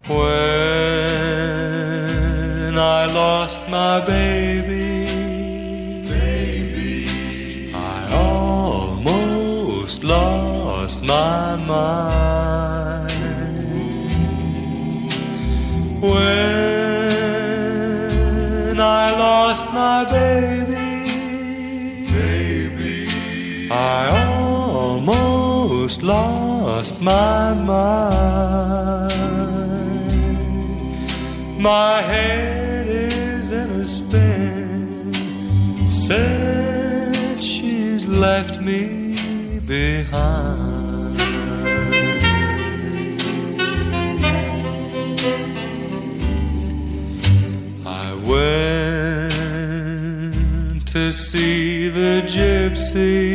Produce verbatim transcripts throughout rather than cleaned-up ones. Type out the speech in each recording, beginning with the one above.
When I lost my baby, baby, I almost lost my mind. When I lost my baby, baby, I almost lost my mind. My head is in a spin since she's left me behind. I went to see the gypsy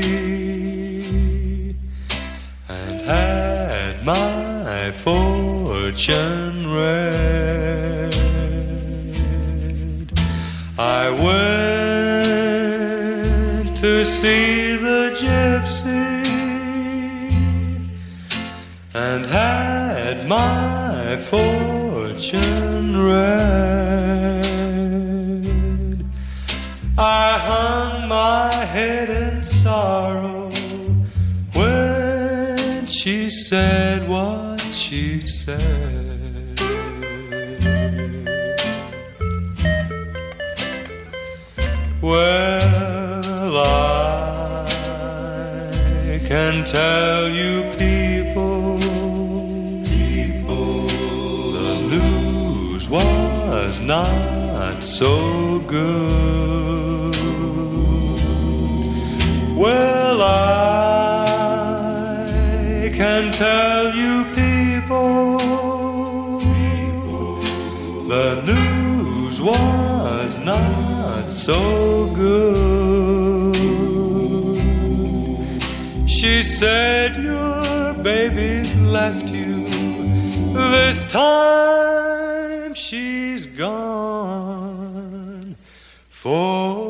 and had my fortune read. I went to see the gypsy and had my fortune read. I hung my head in sorrow when she said what she said. Well, I can tell you people, people, the news was not so good. Well, I can tell you people, people, the news was not so good. She said your baby's left you. This time she's gone for